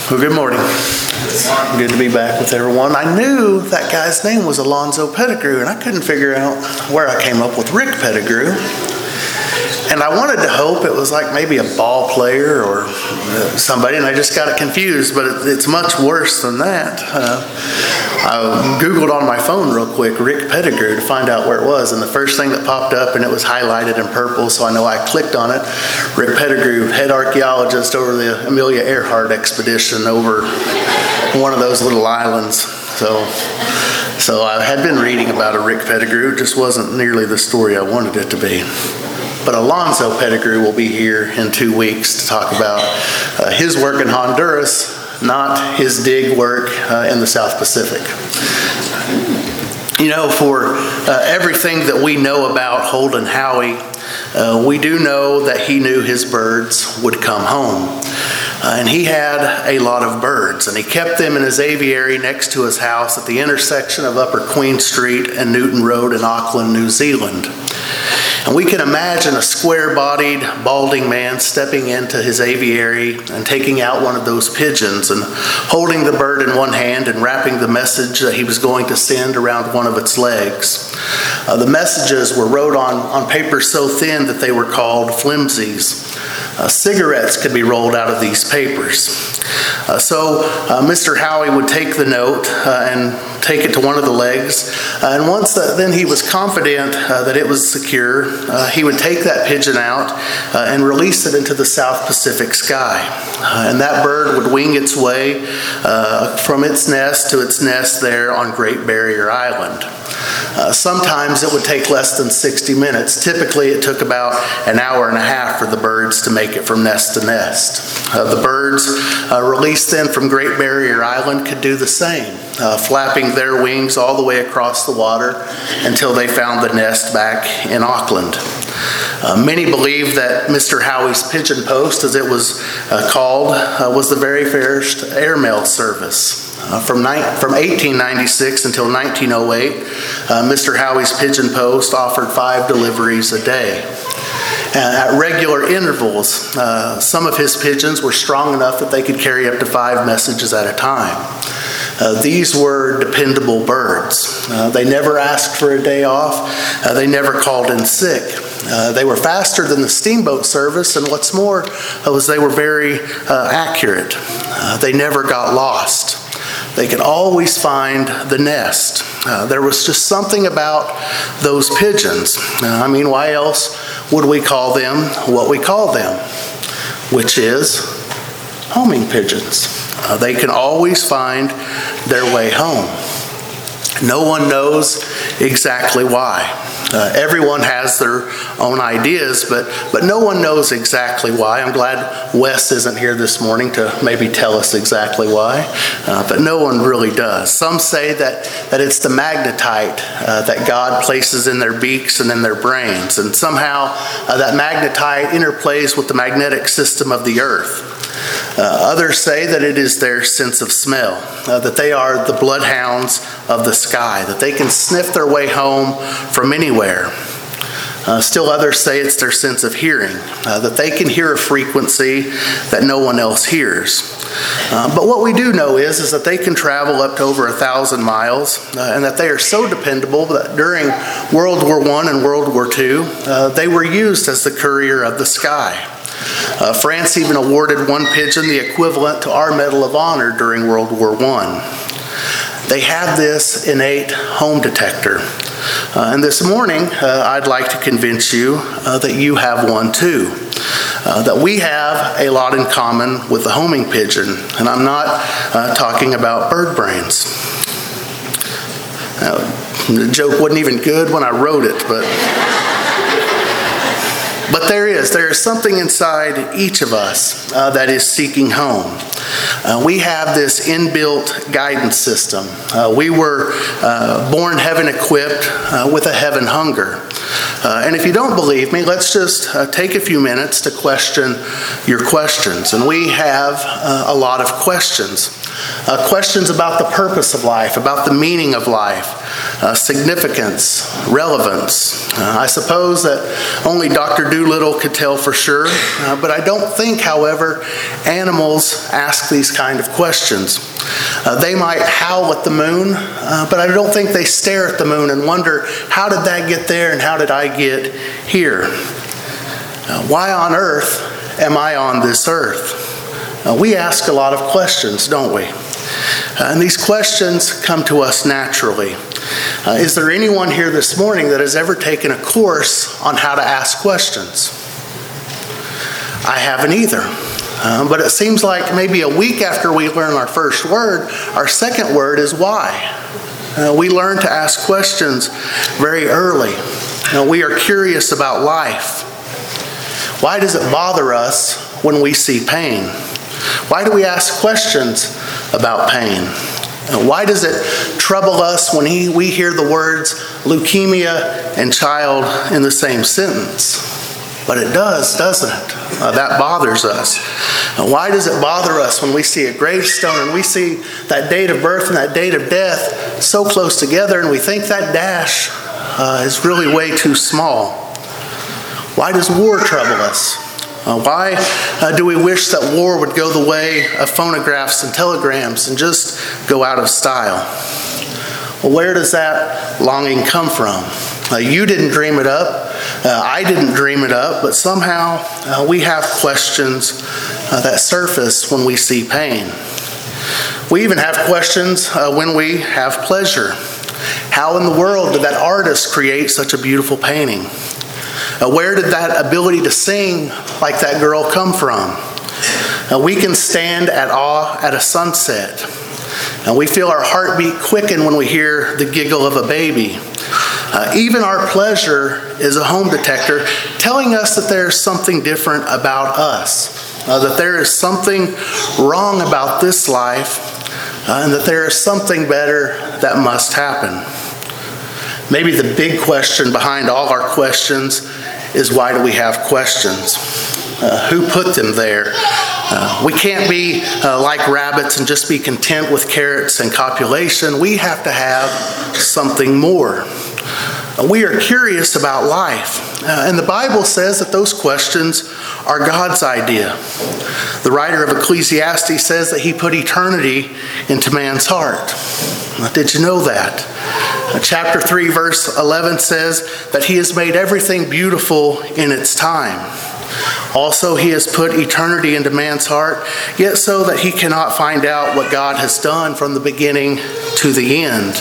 Well, good morning. Good to be back with everyone. I knew that guy's name was Alonzo Pettigrew, and I couldn't figure out where I came up with Rick Pettigrew. And I wanted to hope it was like maybe a ball player or somebody, and I just got it confused, but it's much worse than that. I Googled on my phone real quick, Rick Pettigrew, to find out where it was, and the first thing that popped up, and it was highlighted in purple, so I know I clicked on it. Rick Pettigrew, head archaeologist over the Amelia Earhart expedition over one of those little islands. So I had been reading about a Rick Pettigrew. It just wasn't nearly the story I wanted it to be. But Alonzo Pettigrew will be here in 2 weeks to talk about his work in Honduras, not his dig work in the South Pacific. You know, for everything that we know about Holden Howie, we do know that he knew his birds would come home. And he had a lot of birds, and he kept them in his aviary next to his house at the intersection of Upper Queen Street and Newton Road in Auckland, New Zealand. And we can imagine a square-bodied, balding man stepping into his aviary and taking out one of those pigeons and holding the bird in one hand and wrapping the message that he was going to send around one of its legs. The messages were wrote on paper so thin that they were called flimsies. Cigarettes could be rolled out of these papers. So Mr. Howie would take the note and take it to one of the legs, and once then he was confident that it was secure, he would take that pigeon out and release it into the South Pacific sky. And that bird would wing its way from its nest to its nest there on Great Barrier Island. Sometimes it would take less than 60 minutes. Typically it took about an hour and a half for the birds to make it from nest to nest. The birds released then from Great Barrier Island could do the same, flapping their wings all the way across the water until they found the nest back in Auckland. Many believe that Mr. Howie's pigeon post, as it was called, was the very first airmail service. From 1896 until 1908, Mr. Howie's pigeon post offered 5 deliveries a day. At regular intervals, some of his pigeons were strong enough that they could carry up to 5 messages at a time. These were dependable birds. They never asked for a day off. They never called in sick. They were faster than the steamboat service, and what's more was they were very accurate. They never got lost. They could always find the nest. There was just something about those pigeons. Why else would we call them what we call them? Which is homing pigeons. They can always find their way home. No one knows exactly why. Everyone has their own ideas, but no one knows exactly why. I'm glad Wes isn't here this morning to maybe tell us exactly why, but no one really does. Some say that it's the magnetite that God places in their beaks and in their brains, and somehow that magnetite interplays with the magnetic system of the earth. Others say that it is their sense of smell, that they are the bloodhounds of the sky, that they can sniff their way home from anywhere. Still others say it's their sense of hearing, that they can hear a frequency that no one else hears. But what we do know is that they can travel up to over 1,000 miles, and that they are so dependable that during World War I and World War II, they were used as the courier of the sky. France even awarded one pigeon the equivalent to our Medal of Honor during World War I. They have this innate home detector. And this morning, I'd like to convince you that you have one too. That we have a lot in common with the homing pigeon. And I'm not talking about bird brains. The joke wasn't even good when I wrote it, but there is something inside each of us that is seeking home. We have this inbuilt guidance system. We were born heaven equipped with a heaven hunger. And if you don't believe me, let's just take a few minutes to question your questions. And we have a lot of questions. Questions about the purpose of life, about the meaning of life, significance, relevance. I suppose that only Dr. Dolittle could tell for sure, but I don't think, however, animals ask these kind of questions. They might howl at the moon, but I don't think they stare at the moon and wonder, how did that get there and how did I get here? Why on earth am I on this earth? We ask a lot of questions, don't we? And these questions come to us naturally. Is there anyone here this morning that has ever taken a course on how to ask questions? I haven't either. But it seems like maybe a week after we learn our first word, our second word is why. We learn to ask questions very early. We are curious about life. Why does it bother us when we see pain? Why do we ask questions about pain? Why does it trouble us when we hear the words leukemia and child in the same sentence? But it does, doesn't it? That bothers us. Why does it bother us when we see a gravestone and we see that date of birth and that date of death so close together and we think that dash is really way too small? Why does war trouble us? Why do we wish that war would go the way of phonographs and telegrams and just go out of style? Well, where does that longing come from? You didn't dream it up. I didn't dream it up, but somehow we have questions that surface when we see pain. We even have questions when we have pleasure. How in the world did that artist create such a beautiful painting? Where did that ability to sing like that girl come from? We can stand at awe at a sunset. We feel our heartbeat quicken when we hear the giggle of a baby. Even our pleasure is a home detector telling us that there's something different about us, that there is something wrong about this life, and that there is something better that must happen. Maybe the big question behind all our questions is, why do we have questions? Who put them there? We can't be like rabbits and just be content with carrots and copulation. We have to have something more. We are curious about life. And the Bible says that those questions are God's idea. The writer of Ecclesiastes says that he put eternity into man's heart. Did you know that? Chapter 3, verse 11 says that he has made everything beautiful in its time. Also, he has put eternity into man's heart, yet so that he cannot find out what God has done from the beginning to the end.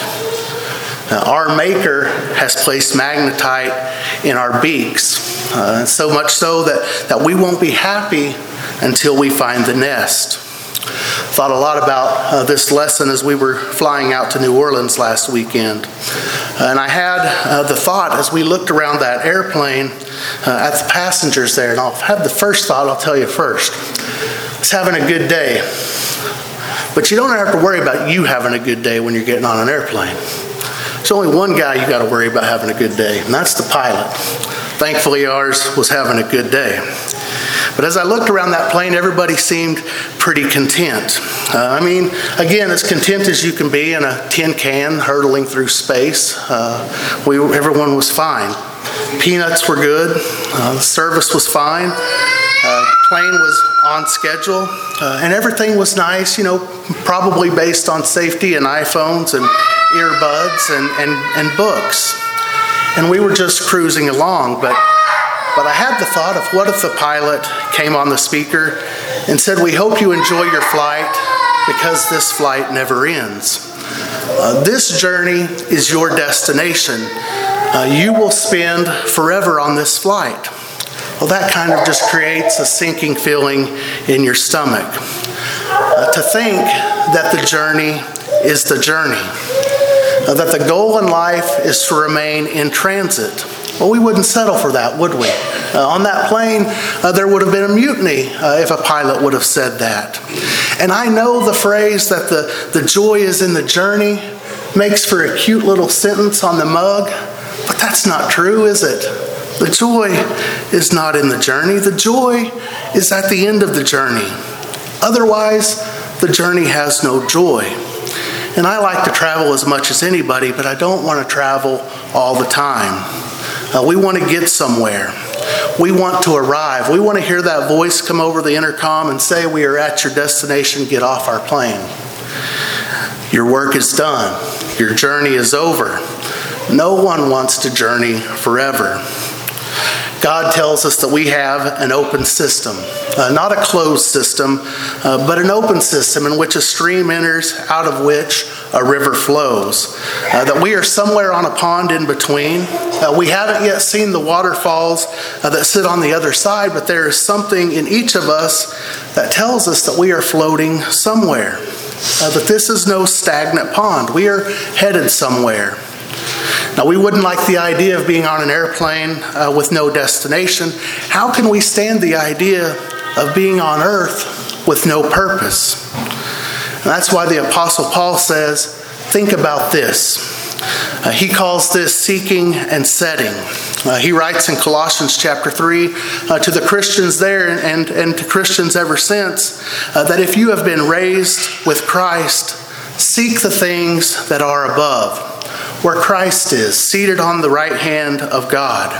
Our Maker has placed magnetite in our beaks, so much so that we won't be happy until we find the nest. Thought a lot about this lesson as we were flying out to New Orleans last weekend. And I had the thought as we looked around that airplane at the passengers there, and I'll have the first thought I'll tell you first. It's having a good day. But you don't have to worry about you having a good day when you're getting on an airplane. There's only one guy you got to worry about having a good day, and that's the pilot. Thankfully, ours was having a good day. But as I looked around that plane, everybody seemed pretty content. Again, as content as you can be in a tin can hurtling through space. Everyone was fine. Peanuts were good. The service was fine. Plane was on schedule. And everything was nice, probably based on safety and iPhones and earbuds and books. And we were just cruising along, but I had the thought of, what if the pilot came on the speaker and said, "We hope you enjoy your flight because this flight never ends. This journey is your destination. You will spend forever on this flight." Well, that kind of just creates a sinking feeling in your stomach. To think that the journey is the journey. That the goal in life is to remain in transit. Well, we wouldn't settle for that, would we? On that plane, there would have been a mutiny if a pilot would have said that. And I know the phrase that the joy is in the journey makes for a cute little sentence on the mug, but that's not true, is it? The joy is not in the journey. The joy is at the end of the journey. Otherwise, the journey has no joy. And I like to travel as much as anybody, but I don't want to travel all the time. We want to get somewhere. We want to arrive. We want to hear that voice come over the intercom and say, "We are at your destination, get off our plane." Your work is done. Your journey is over. No one wants to journey forever. God tells us that we have an open system, not a closed system, but an open system in which a stream enters, out of which a river flows. That we are somewhere on a pond in between. We haven't yet seen the waterfalls that sit on the other side, but there is something in each of us that tells us that we are floating somewhere. That this is no stagnant pond. We are headed somewhere. Now, we wouldn't like the idea of being on an airplane with no destination. How can we stand the idea of being on earth with no purpose? And that's why the Apostle Paul says, think about this. He calls this seeking and setting. He writes in Colossians chapter 3 to the Christians there and to Christians ever since that if you have been raised with Christ, seek the things that are above, where Christ is, seated on the right hand of God.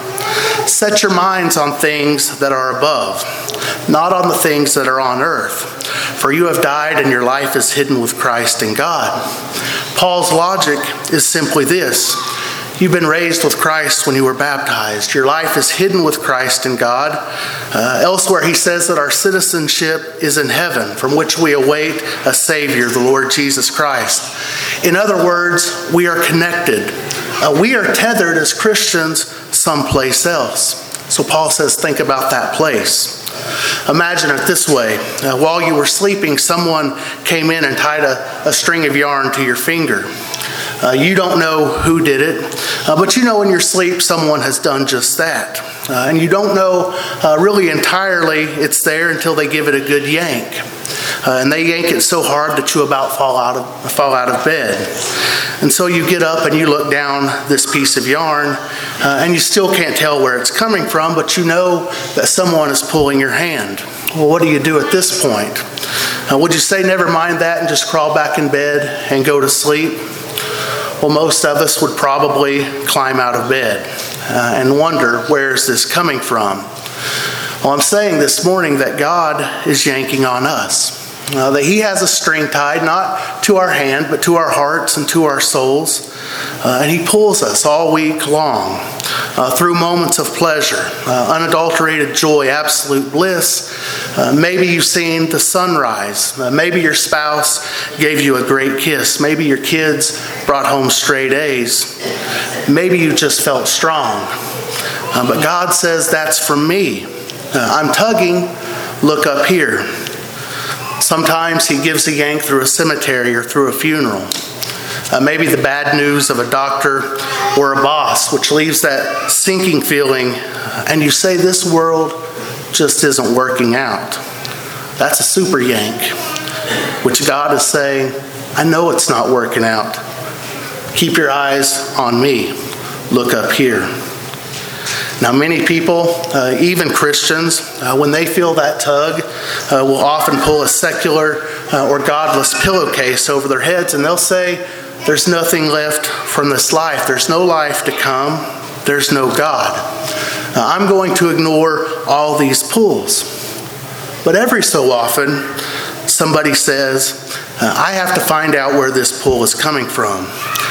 Set your minds on things that are above, not on the things that are on earth. For you have died and your life is hidden with Christ in God. Paul's logic is simply this. You've been raised with Christ when you were baptized. Your life is hidden with Christ in God. Elsewhere he says that our citizenship is in heaven, from which we await a Savior, the Lord Jesus Christ. In other words, we are connected. We are tethered as Christians someplace else. So Paul says, think about that place. Imagine it this way. While you were sleeping, someone came in and tied a string of yarn to your finger. You don't know who did it, but you know in your sleep someone has done just that. And you don't know really entirely it's there until they give it a good yank. And they yank it so hard that you about fall out of bed. And so you get up and you look down this piece of yarn, and you still can't tell where it's coming from, but you know that someone is pulling your hand. Well, what do you do at this point? Would you say, never mind that, and just crawl back in bed and go to sleep? Well, most of us would probably climb out of bed and wonder, where is this coming from? Well, I'm saying this morning that God is yanking on us. That He has a string tied, not to our hand, but to our hearts and to our souls. And He pulls us all week long through moments of pleasure, unadulterated joy, absolute bliss. Maybe you've seen the sunrise. Maybe your spouse gave you a great kiss. Maybe your kids brought home straight A's. Maybe you just felt strong. But God says, that's from me. I'm tugging. Look up here. Sometimes He gives a yank through a cemetery or through a funeral. Maybe the bad news of a doctor or a boss, which leaves that sinking feeling, and you say, this world just isn't working out. That's a super yank, which God is saying, I know it's not working out. Keep your eyes on me. Look up here. Now, many people, even Christians, when they feel that tug, will often pull a secular or godless pillowcase over their heads, and they'll say, there's nothing left from this life. There's no life to come. There's no God. I'm going to ignore all these pulls. But every so often, somebody says, I have to find out where this pull is coming from.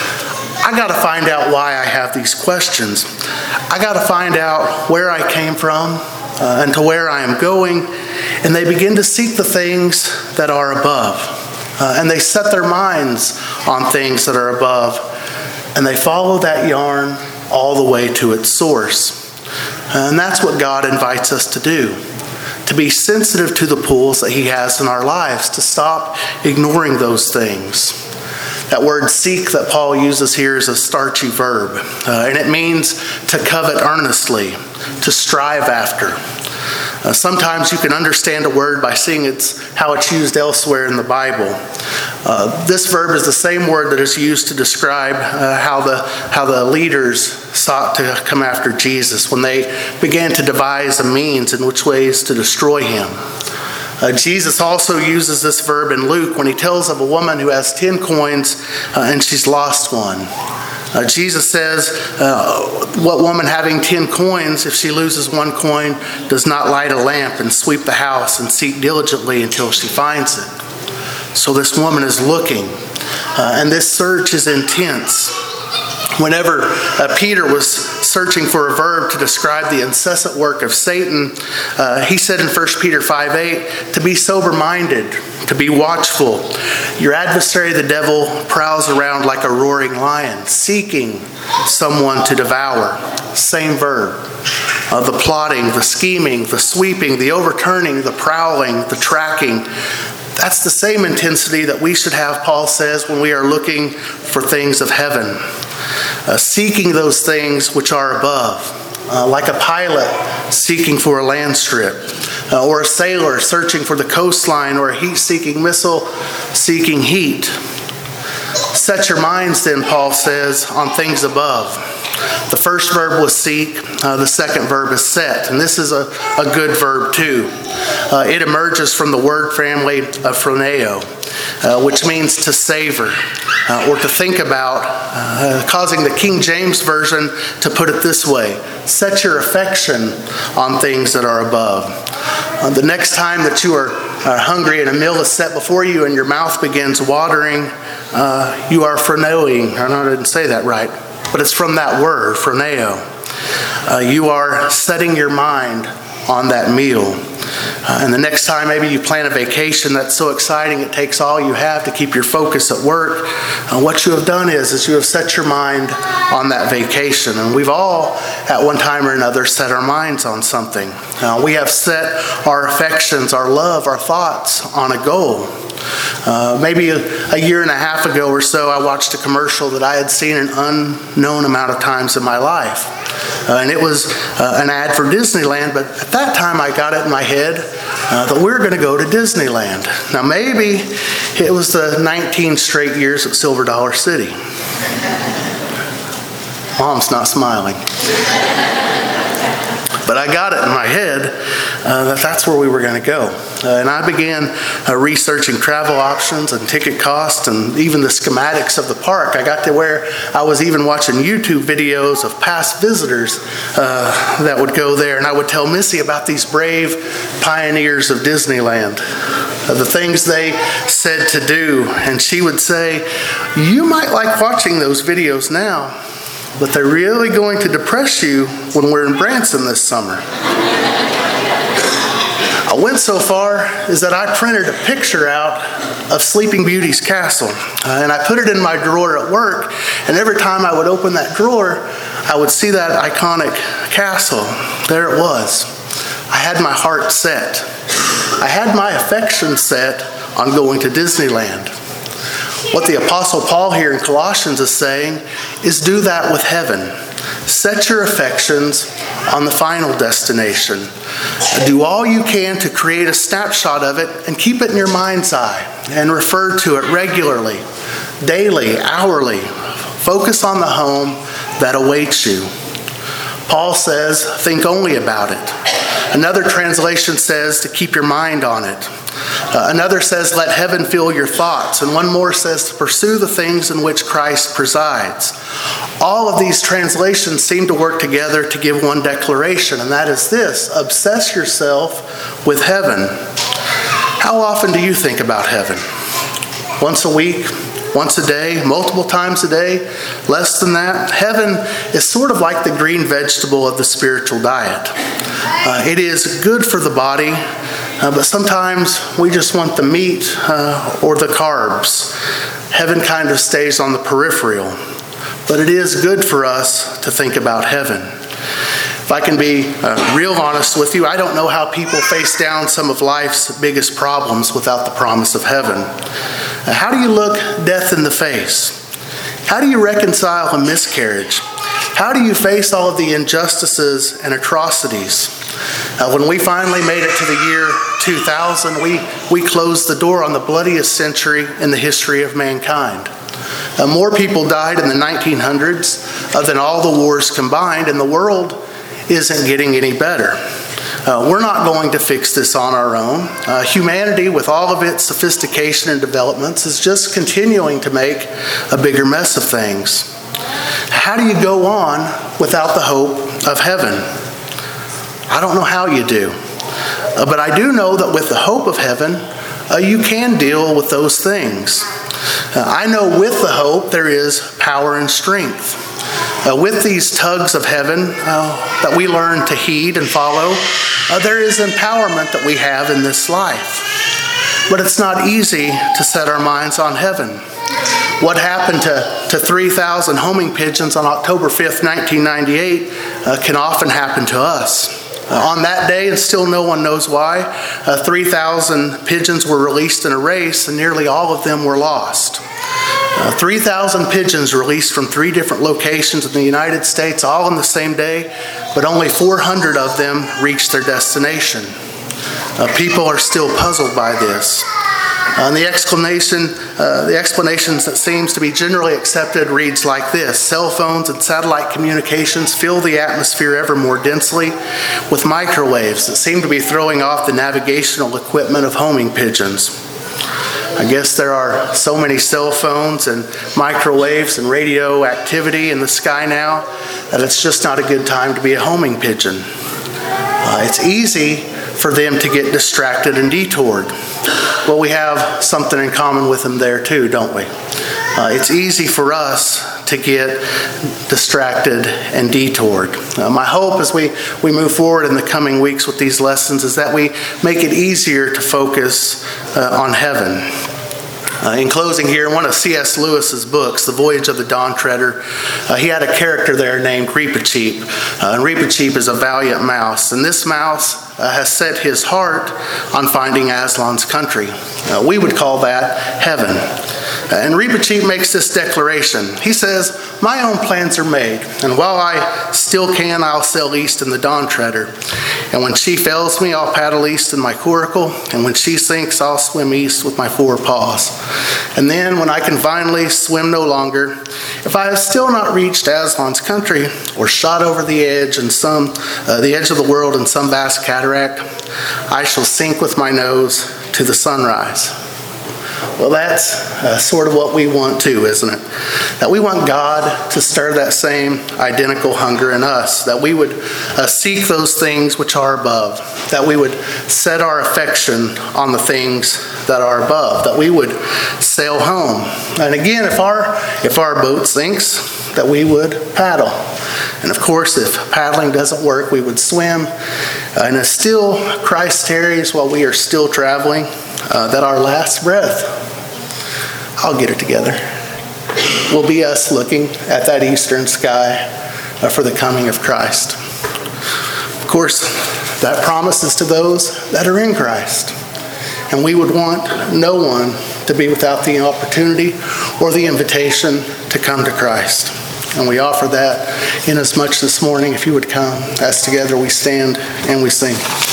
I got to find out why I have these questions. I got to find out where I came from and to where I am going. And they begin to seek the things that are above. And they set their minds on things that are above. And they follow that yarn all the way to its source. And that's what God invites us to do. To be sensitive to the pulls that He has in our lives. To stop ignoring those things. That word seek that Paul uses here is a starchy verb. And it means to covet earnestly, to strive after. Sometimes you can understand a word by seeing how it's used elsewhere in the Bible. This verb is the same word that is used to describe how the leaders sought to come after Jesus when they began to devise a means in which ways to destroy him. Jesus also uses this verb in Luke when he tells of a woman who has 10 coins and she's lost one. Jesus says, what woman having 10 coins, if she loses one coin, does not light a lamp and sweep the house and seek diligently until she finds it? So this woman is looking, and this search is intense. Whenever Peter was searching for a verb to describe the incessant work of Satan, he said in 1 Peter 5:8, to be sober-minded, to be watchful. Your adversary, the devil, prowls around like a roaring lion, seeking someone to devour. Same verb. The plotting, the scheming, the sweeping, the overturning, the prowling, the tracking. That's the same intensity that we should have, Paul says, when we are looking for things of heaven. Seeking those things which are above, like a pilot seeking for a land strip, or a sailor searching for the coastline, or a heat-seeking missile seeking heat. Set your minds then, Paul says, on things above. The first verb was seek, the second verb is set, and this is a good verb too. It emerges from the word family of phroneo, which means to savor or to think about, causing the King James Version to put it this way: set your affection on things that are above. The next time that you are hungry and a meal is set before you and your mouth begins watering, you are phroneoing. I know I didn't say that right, but it's from that word, phroneo. You are setting your mind on that meal. And the next time maybe you plan a vacation that's so exciting it takes all you have to keep your focus at work. What you have done is you have set your mind on that vacation. And we've all, at one time or another, set our minds on something. We have set our affections, our love, our thoughts on a goal. Maybe a year and a half ago or so, I watched a commercial that I had seen an unknown amount of times in my life. And it was an ad for Disneyland, but at that time I got it in my head that we were going to go to Disneyland. Now maybe it was the 19 straight years at Silver Dollar City. Mom's not smiling. But I got it in my head that that's where we were going to go. And I began researching travel options and ticket costs and even the schematics of the park. I got to where I was even watching YouTube videos of past visitors that would go there. And I would tell Missy about these brave pioneers of Disneyland, the things they said to do. And she would say, you might like watching those videos now, but they're really going to depress you when we're in Branson this summer. I went so far as that I printed a picture out of Sleeping Beauty's castle, and I put it in my drawer at work, and every time I would open that drawer, I would see that iconic castle. There it was. I had my heart set. I had my affection set on going to Disneyland. What the Apostle Paul here in Colossians is saying is do that with heaven. Set your affections on the final destination. Do all you can to create a snapshot of it and keep it in your mind's eye and refer to it regularly, daily, hourly. Focus on the home that awaits you. Paul says, think only about it. Another translation says to keep your mind on it. Another says, let heaven fill your thoughts. And one more says to pursue the things in which Christ presides. All of these translations seem to work together to give one declaration, and that is this: obsess yourself with heaven. How often do you think about heaven? Once a week? Once a day? Multiple times a day? Less than that? Heaven is sort of like the green vegetable of the spiritual diet. It is good for the body, but sometimes we just want the meat or the carbs. Heaven kind of stays on the peripheral. But it is good for us to think about heaven. If I can be real honest with you, I don't know how people face down some of life's biggest problems without the promise of heaven. How do you look death in the face? How do you reconcile a miscarriage? How do you face all of the injustices and atrocities? When we finally made it to the year 2000, we closed the door on the bloodiest century in the history of mankind. More people died in the 1900s than all the wars combined, and the world isn't getting any better. We're not going to fix this on our own. Humanity, with all of its sophistication and developments, is just continuing to make a bigger mess of things. How do you go on without the hope of heaven? I don't know how you do. But I do know that with the hope of heaven, you can deal with those things. I know with the hope there is power and strength. With these tugs of heaven that we learn to heed and follow, there is empowerment that we have in this life. But it's not easy to set our minds on heaven. What happened to 3,000 homing pigeons on October 5th, 1998 can often happen to us. On that day, and still no one knows why, 3,000 pigeons were released in a race, and nearly all of them were lost. 3,000 pigeons released from 3 different locations in the United States, all on the same day, but only 400 of them reached their destination. People are still puzzled by this. And the explanations that seems to be generally accepted reads like this: cell phones and satellite communications fill the atmosphere ever more densely with microwaves that seem to be throwing off the navigational equipment of homing pigeons. I guess there are so many cell phones and microwaves and radio activity in the sky now that it's just not a good time to be a homing pigeon. It's easy for them to get distracted and detoured. Well, we have something in common with them there too, don't we? It's easy for us to get distracted and detoured. My hope as we move forward in the coming weeks with these lessons is that we make it easier to focus on heaven. In closing here, in one of C.S. Lewis's books, The Voyage of the Dawn Treader, he had a character there named Reepicheep. And Reepicheep is a valiant mouse, and this mouse has set his heart on finding Aslan's country. We would call that heaven. And Reepicheep makes this declaration. He says, "My own plans are made, and while I still can, I'll sail east in the Dawn Treader. And when she fails me, I'll paddle east in my coracle, and when she sinks, I'll swim east with my 4 paws. And then, when I can finally swim no longer, if I have still not reached Aslan's country, or shot over the edge of the world in some vast cataract, I shall sink with my nose to the sunrise." Well, that's sort of what we want too, isn't it? That we want God to stir that same identical hunger in us, that we would seek those things which are above, that we would set our affection on the things that are above, that we would sail home. And again, if our boat sinks, that we would paddle. And of course, if paddling doesn't work, we would swim. And as still Christ tarries while we are still traveling, that our last breath, I'll get it together, will be us looking at that eastern sky for the coming of Christ. Of course, that promise is to those that are in Christ. And we would want no one to be without the opportunity or the invitation to come to Christ. And we offer that inasmuch this morning, if you would come, as together we stand and we sing.